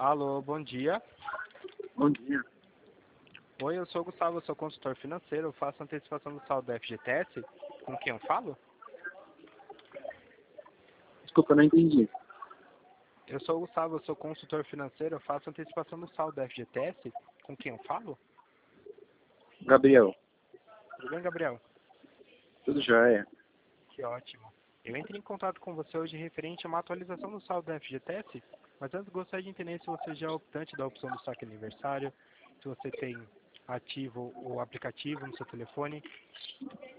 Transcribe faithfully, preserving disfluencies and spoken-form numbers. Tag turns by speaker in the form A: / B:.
A: Alô, bom dia.
B: Bom dia.
A: Oi, eu sou o Gustavo, eu sou consultor financeiro, eu faço antecipação do saldo da F G T S. Com quem eu falo?
B: Desculpa, não entendi.
A: Eu sou o Gustavo, eu sou consultor financeiro, eu faço antecipação do saldo da F G T S. Com quem eu falo?
B: Gabriel,
A: Tudo bem, Gabriel?
B: tudo jóia?
A: Que ótimo. Eu entrei em contato com você hoje referente a uma atualização do saldo da F G T S, mas antes gostaria de entender se você já é optante da opção do saque aniversário, se você tem ativo o aplicativo no seu telefone.